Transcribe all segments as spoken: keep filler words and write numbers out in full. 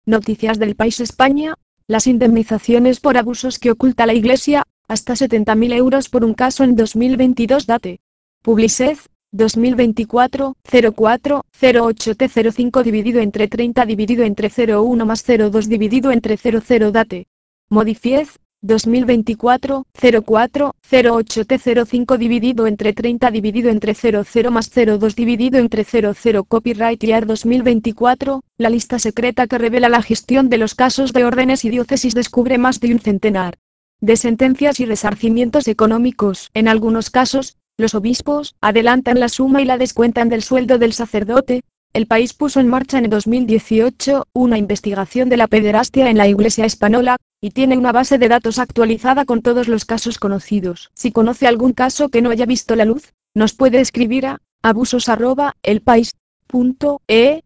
Noticias del País España. Las indemnizaciones por abusos que oculta la Iglesia, hasta setenta mil euros por un caso en dos mil veintidós. Date. Publicez, dos mil veinticuatro, cero cuatro, cero ocho T cero cinco dividido entre treinta dividido entre cero uno más cero dos dividido entre cero cero. Date. Modifiez, dos mil veinticuatro, cero cuatro, cero ocho T cero cinco dividido entre treinta dividido entre cero cero más cero dos dividido entre cero cero. Copyright Year dos mil veinticuatro, la lista secreta que revela la gestión de los casos de órdenes y diócesis descubre más de un centenar de sentencias y resarcimientos económicos. En algunos casos, los obispos adelantan la suma y la descuentan del sueldo del sacerdote. El País puso en marcha en dos mil dieciocho una investigación de la pederastia en la Iglesia española, y tiene una base de datos actualizada con todos los casos conocidos. Si conoce algún caso que no haya visto la luz, nos puede escribir a abusos arroba elpais punto es.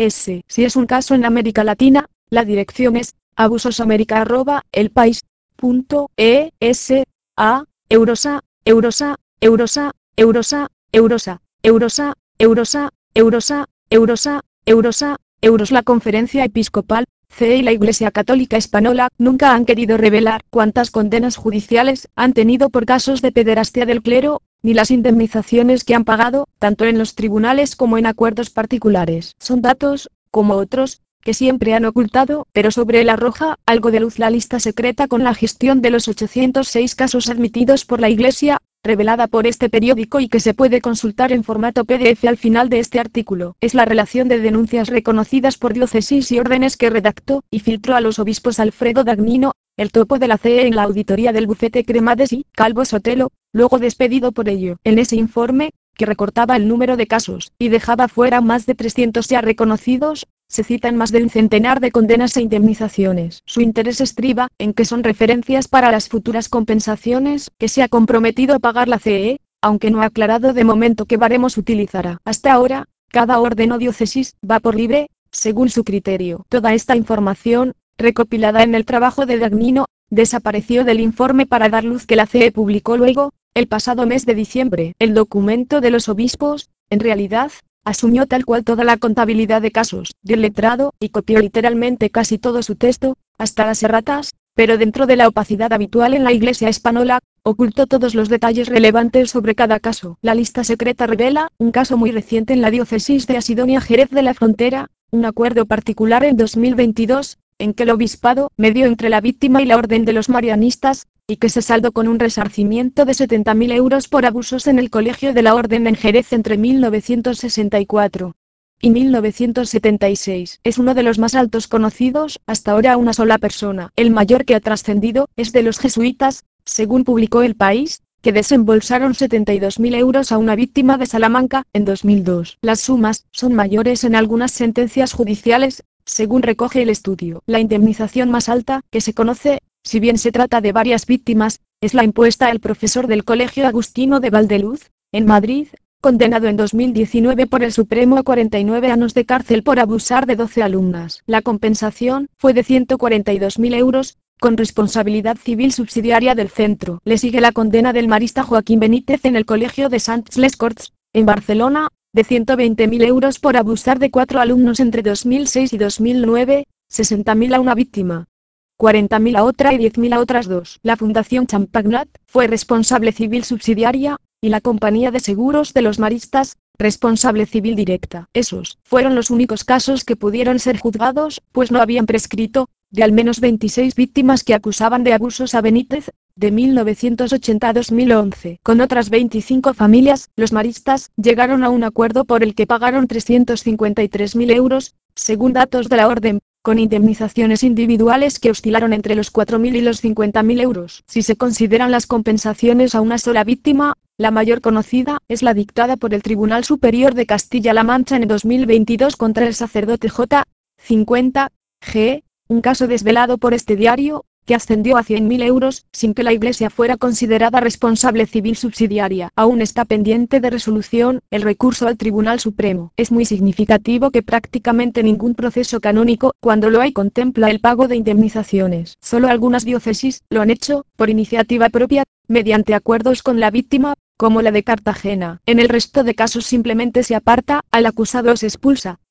Si es un caso en América Latina, la dirección es abusosamerica arroba elpais punto es. A. Eurosa, Eurosa, Eurosa, Eurosa, Eurosa, Eurosa, Eurosa, Eurosa, Eurosa, Eurosa, Euros. La Conferencia Episcopal, C E y la Iglesia Católica Española nunca han querido revelar cuántas condenas judiciales han tenido por casos de pederastia del clero, ni las indemnizaciones que han pagado, tanto en los tribunales como en acuerdos particulares. Son datos, como otros, que siempre han ocultado, pero sobre él arroja algo de luz la lista secreta con la gestión de los ochocientos seis casos admitidos por la Iglesia, revelada por este periódico y que se puede consultar en formato P D F al final de este artículo. Es la relación de denuncias reconocidas por diócesis y órdenes que redactó y filtró a los obispos Alfredo Dagnino, el topo de la C E en la auditoría del bufete Cremades y Calvo Sotelo, luego despedido por ello. En ese informe, que recortaba el número de casos y dejaba fuera más de trescientos ya reconocidos, se citan más de un centenar de condenas e indemnizaciones. Su interés estriba en que son referencias para las futuras compensaciones que se ha comprometido a pagar la C E, aunque no ha aclarado de momento qué baremos utilizará. Hasta ahora, cada orden o diócesis va por libre, según su criterio. Toda esta información, recopilada en el trabajo de Dagnino, desapareció del informe para dar luz que la C E publicó luego, el pasado mes de diciembre. El documento de los obispos, en realidad, asumió tal cual toda la contabilidad de casos del letrado y copió literalmente casi todo su texto, hasta las erratas, pero dentro de la opacidad habitual en la Iglesia española, ocultó todos los detalles relevantes sobre cada caso. La lista secreta revela un caso muy reciente en la diócesis de Asidonia Jerez de la Frontera, un acuerdo particular en dos mil veintidós, en que el obispado medió entre la víctima y la orden de los marianistas, y que se saldó con un resarcimiento de setenta mil euros por abusos en el colegio de la orden en Jerez entre mil novecientos sesenta y cuatro y mil novecientos setenta y seis. Es uno de los más altos conocidos hasta ahora a una sola persona. El mayor que ha trascendido es de los jesuitas, según publicó El País, que desembolsaron setenta y dos mil euros a una víctima de Salamanca en dos mil dos. Las sumas son mayores en algunas sentencias judiciales, según recoge el estudio. La indemnización más alta que se conoce, si bien se trata de varias víctimas, es la impuesta al profesor del Colegio Agustino de Valdeluz, en Madrid, condenado en dos mil diecinueve por el Supremo a cuarenta y nueve años de cárcel por abusar de doce alumnas. La compensación fue de ciento cuarenta y dos mil euros, con responsabilidad civil subsidiaria del centro. Le sigue la condena del marista Joaquín Benítez en el Colegio de Sants Les Corts, en Barcelona, de ciento veinte mil euros por abusar de cuatro alumnos entre dos mil seis y dos mil nueve, sesenta mil a una víctima, cuarenta mil a otra y diez mil a otras dos. La Fundación Champagnat fue responsable civil subsidiaria, y la Compañía de Seguros de los Maristas, responsable civil directa. Esos fueron los únicos casos que pudieron ser juzgados, pues no habían prescrito, de al menos veintiséis víctimas que acusaban de abusos a Benítez, de mil novecientos ochenta a dos mil once. Con otras veinticinco familias, los maristas llegaron a un acuerdo por el que pagaron trescientos cincuenta y tres mil euros, según datos de la orden, con indemnizaciones individuales que oscilaron entre los cuatro mil y los cincuenta mil euros. Si se consideran las compensaciones a una sola víctima, la mayor conocida es la dictada por el Tribunal Superior de Castilla-La Mancha en dos mil veintidós contra el sacerdote J. cincuenta G, un caso desvelado por este diario, que ascendió a cien mil euros, sin que la Iglesia fuera considerada responsable civil subsidiaria. Aún está pendiente de resolución el recurso al Tribunal Supremo. Es muy significativo que prácticamente ningún proceso canónico, cuando lo hay, contempla el pago de indemnizaciones. Solo algunas diócesis lo han hecho, por iniciativa propia, mediante acuerdos con la víctima, como la de Cartagena. En el resto de casos simplemente se aparta al acusado o se expulsa,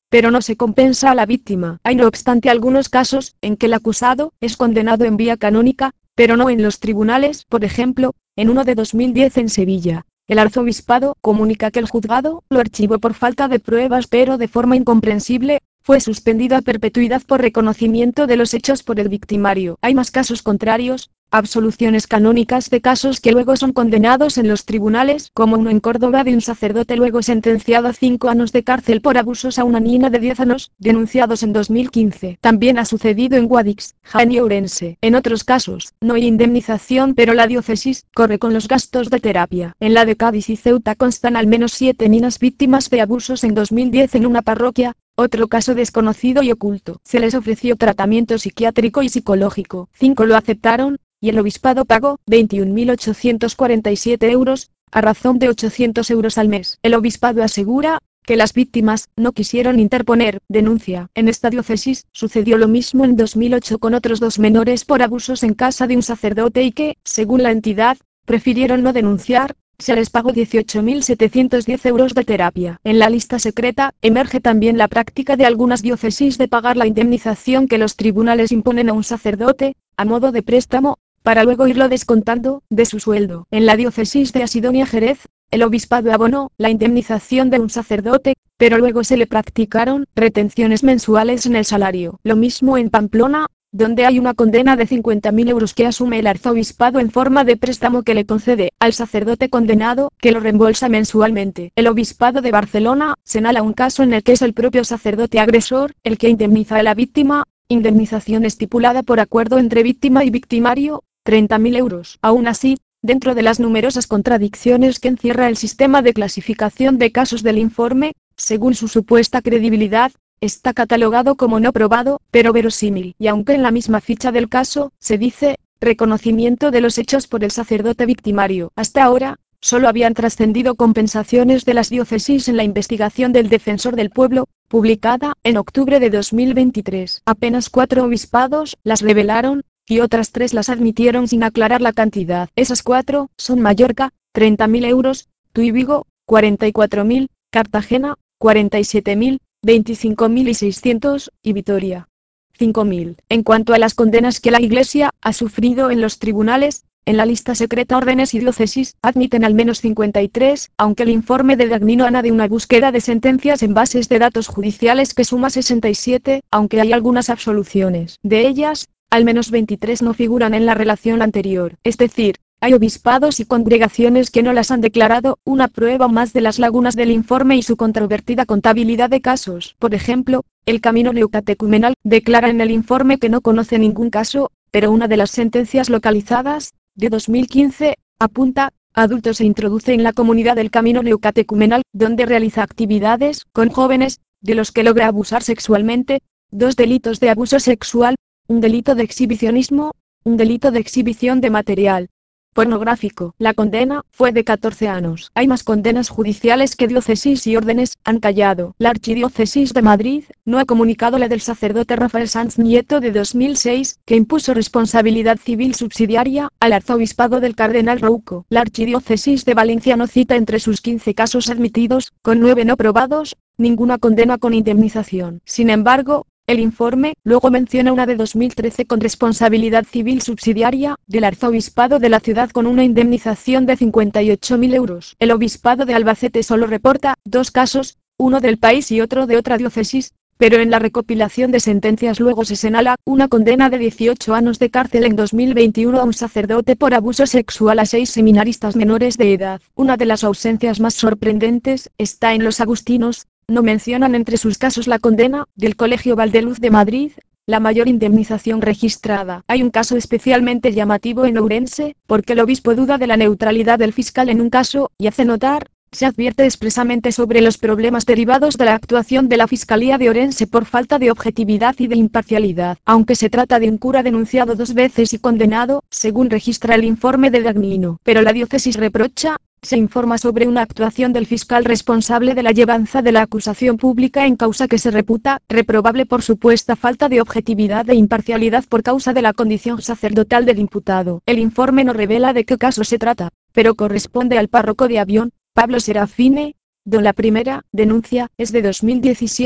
pero no se compensa a la víctima. Hay no obstante algunos casos en que el acusado es condenado en vía canónica, pero no en los tribunales. Por ejemplo, en uno de dos mil diez en Sevilla, el arzobispado comunica que el juzgado lo archivó por falta de pruebas, pero de forma incomprensible, fue suspendido a perpetuidad por reconocimiento de los hechos por el victimario. Hay más casos contrarios, absoluciones canónicas de casos que luego son condenados en los tribunales, como uno en Córdoba de un sacerdote luego sentenciado a cinco años de cárcel por abusos a una niña de diez años, denunciados en dos mil quince. También ha sucedido en Guadix, Jaén y Ourense. En otros casos, no hay indemnización, pero la diócesis corre con los gastos de terapia. En la de Cádiz y Ceuta constan al menos siete niñas víctimas de abusos en dos mil diez en una parroquia. Otro caso desconocido y oculto. Se les ofreció tratamiento psiquiátrico y psicológico. Cinco lo aceptaron, y el obispado pagó veintiún mil ochocientos cuarenta y siete euros, a razón de ochocientos euros al mes. El obispado asegura que las víctimas no quisieron interponer denuncia. En esta diócesis sucedió lo mismo en dos mil ocho con otros dos menores por abusos en casa de un sacerdote y que, según la entidad, prefirieron no denunciar. Se les pagó dieciocho mil setecientos diez euros de terapia. En la lista secreta, emerge también la práctica de algunas diócesis de pagar la indemnización que los tribunales imponen a un sacerdote, a modo de préstamo, para luego irlo descontando de su sueldo. En la diócesis de Asidonia Jerez, el obispado abonó la indemnización de un sacerdote, pero luego se le practicaron retenciones mensuales en el salario. Lo mismo en Pamplona, donde hay una condena de cincuenta mil euros que asume el arzobispado en forma de préstamo que le concede al sacerdote condenado, que lo reembolsa mensualmente. El obispado de Barcelona señala un caso en el que es el propio sacerdote agresor el que indemniza a la víctima, indemnización estipulada por acuerdo entre víctima y victimario, treinta mil euros. Aún así, dentro de las numerosas contradicciones que encierra el sistema de clasificación de casos del informe, según su supuesta credibilidad, está catalogado como no probado, pero verosímil. Y aunque en la misma ficha del caso, se dice, reconocimiento de los hechos por el sacerdote victimario. Hasta ahora, solo habían trascendido compensaciones de las diócesis en la investigación del Defensor del Pueblo, publicada en octubre de dos mil veintitrés. Apenas cuatro obispados las revelaron, y otras tres las admitieron sin aclarar la cantidad. Esas cuatro son Mallorca, treinta mil euros, Tuy y Vigo, cuarenta y cuatro mil, Cartagena, cuarenta y siete mil, veinticinco mil seiscientos, y Vitoria, cinco mil. En cuanto a las condenas que la Iglesia ha sufrido en los tribunales, en la lista secreta órdenes y diócesis admiten al menos cincuenta y tres, aunque el informe de Dagnino añade una búsqueda de sentencias en bases de datos judiciales que suma sesenta y siete, aunque hay algunas absoluciones. De ellas, al menos veintitrés no figuran en la relación anterior, es decir, hay obispados y congregaciones que no las han declarado, una prueba más de las lagunas del informe y su controvertida contabilidad de casos. Por ejemplo, el Camino Neocatecumenal declara en el informe que no conoce ningún caso, pero una de las sentencias localizadas, de dos mil quince, apunta, adulto se introduce en la comunidad del Camino Neocatecumenal, donde realiza actividades con jóvenes, de los que logra abusar sexualmente, dos delitos de abuso sexual, un delito de exhibicionismo, un delito de exhibición de material pornográfico. La condena fue de catorce años. Hay más condenas judiciales que diócesis y órdenes han callado. La Archidiócesis de Madrid no ha comunicado la del sacerdote Rafael Sanz Nieto de dos mil seis, que impuso responsabilidad civil subsidiaria al arzobispado del cardenal Rouco. La Archidiócesis de Valencia no cita entre sus quince casos admitidos, con nueve no probados, ninguna condena con indemnización. Sin embargo, el informe luego menciona una de dos mil trece con responsabilidad civil subsidiaria del arzobispado de la ciudad con una indemnización de cincuenta y ocho mil euros. El obispado de Albacete solo reporta dos casos, uno del país y otro de otra diócesis, pero en la recopilación de sentencias luego se señala una condena de dieciocho años de cárcel en dos mil veintiuno a un sacerdote por abuso sexual a seis seminaristas menores de edad. Una de las ausencias más sorprendentes está en los agustinos. No mencionan entre sus casos la condena del Colegio Valdeluz de Madrid, la mayor indemnización registrada. Hay un caso especialmente llamativo en Ourense, porque el obispo duda de la neutralidad del fiscal en un caso, y hace notar, se advierte expresamente sobre los problemas derivados de la actuación de la Fiscalía de Ourense por falta de objetividad y de imparcialidad. Aunque se trata de un cura denunciado dos veces y condenado, según registra el informe de Dagnino. Pero la diócesis reprocha, se informa sobre una actuación del fiscal responsable de la llevanza de la acusación pública en causa que se reputa reprobable por supuesta falta de objetividad e imparcialidad por causa de la condición sacerdotal del imputado. El informe no revela de qué caso se trata, pero corresponde al párroco de Avión, Pablo Serafine, don la primera denuncia es de dos mil diecisiete,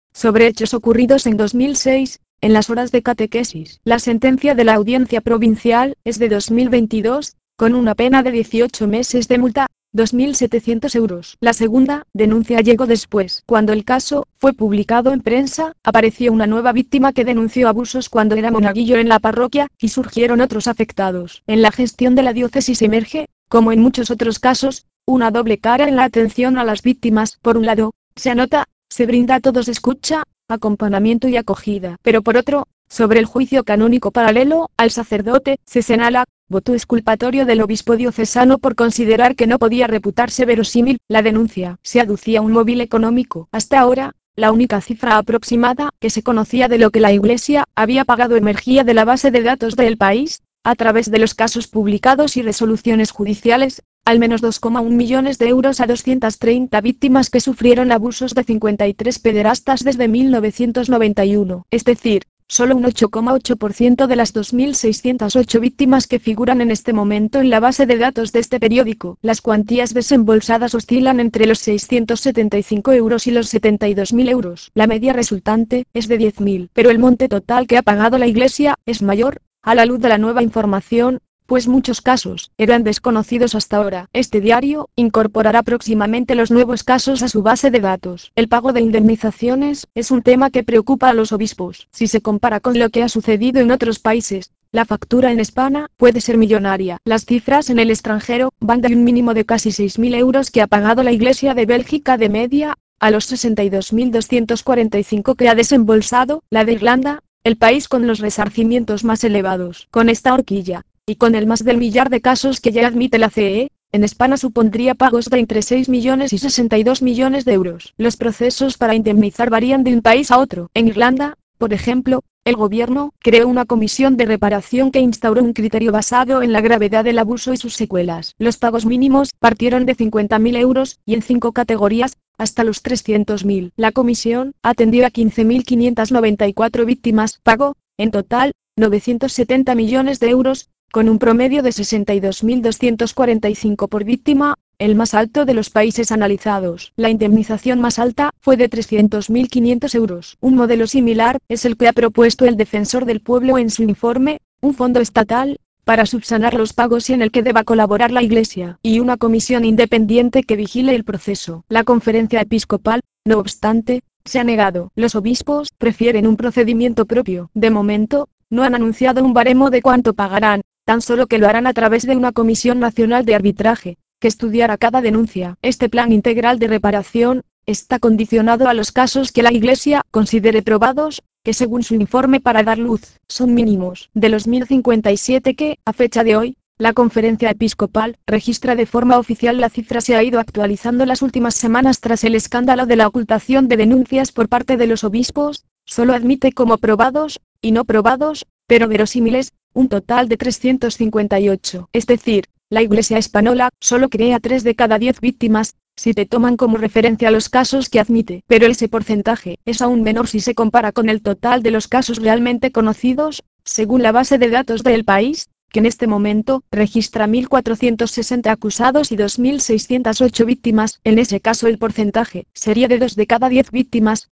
sobre hechos ocurridos en dos mil seis, en las horas de catequesis. La sentencia de la Audiencia Provincial es de dos mil veintidós, con una pena de dieciocho meses de multa, dos mil setecientos euros. La segunda denuncia llegó después. Cuando el caso fue publicado en prensa, apareció una nueva víctima que denunció abusos cuando era monaguillo en la parroquia, y surgieron otros afectados. En la gestión de la diócesis emerge, como en muchos otros casos, una doble cara en la atención a las víctimas. Por un lado, se anota, se brinda a todos escucha, acompañamiento y acogida. Pero por otro, sobre el juicio canónico paralelo al sacerdote, se señala, voto exculpatorio del obispo diocesano por considerar que no podía reputarse verosímil la denuncia. Se aducía un móvil económico. Hasta ahora, la única cifra aproximada que se conocía de lo que la Iglesia había pagado emergía de la base de datos del país, a través de los casos publicados y resoluciones judiciales, al menos dos coma uno millones de euros a doscientas treinta víctimas que sufrieron abusos de cincuenta y tres pederastas desde mil novecientos noventa y uno. Es decir, solo un ocho coma ocho por ciento de las dos mil seiscientas ocho víctimas que figuran en este momento en la base de datos de este periódico. Las cuantías desembolsadas oscilan entre los seiscientos setenta y cinco euros y los setenta y dos mil euros. La media resultante es de diez mil, pero el monte total que ha pagado la Iglesia es mayor, a la luz de la nueva información, pues muchos casos eran desconocidos hasta ahora. Este diario incorporará próximamente los nuevos casos a su base de datos. El pago de indemnizaciones es un tema que preocupa a los obispos. Si se compara con lo que ha sucedido en otros países, la factura en España puede ser millonaria. Las cifras en el extranjero van de un mínimo de casi seis mil euros que ha pagado la Iglesia de Bélgica de media, a los sesenta y dos mil doscientos cuarenta y cinco que ha desembolsado la de Irlanda, el país con los resarcimientos más elevados. Con esta horquilla, y con el más del millar de casos que ya admite la C E, en España supondría pagos de entre seis millones y sesenta y dos millones de euros. Los procesos para indemnizar varían de un país a otro. En Irlanda, por ejemplo, el gobierno creó una comisión de reparación que instauró un criterio basado en la gravedad del abuso y sus secuelas. Los pagos mínimos partieron de cincuenta mil euros, y en cinco categorías, hasta los trescientos mil. La comisión atendió a quince mil quinientas noventa y cuatro víctimas, pagó, en total, novecientos setenta millones de euros, con un promedio de sesenta y dos mil doscientos cuarenta y cinco por víctima, el más alto de los países analizados. La indemnización más alta fue de trescientos mil quinientos euros. Un modelo similar es el que ha propuesto el Defensor del Pueblo en su informe, un fondo estatal para subsanar los pagos y en el que deba colaborar la Iglesia, y una comisión independiente que vigile el proceso. La Conferencia Episcopal, no obstante, se ha negado. Los obispos prefieren un procedimiento propio. De momento, no han anunciado un baremo de cuánto pagarán, tan solo que lo harán a través de una Comisión Nacional de Arbitraje, que estudiará cada denuncia. Este plan integral de reparación está condicionado a los casos que la Iglesia considere probados, que según su informe para dar luz, son mínimos. De los mil cincuenta y siete que, a fecha de hoy, la Conferencia Episcopal registra de forma oficial, la cifra se ha ido actualizando las últimas semanas tras el escándalo de la ocultación de denuncias por parte de los obispos, solo admite como probados, y no probados, pero verosímiles, un total de trescientos cincuenta y ocho. Es decir, la Iglesia española solo cree a tres de cada diez víctimas, si te toman como referencia los casos que admite, pero ese porcentaje es aún menor si se compara con el total de los casos realmente conocidos, según la base de datos del país, que en este momento registra mil cuatrocientos sesenta acusados y dos mil seiscientas ocho víctimas. En ese caso el porcentaje sería de dos de cada diez víctimas,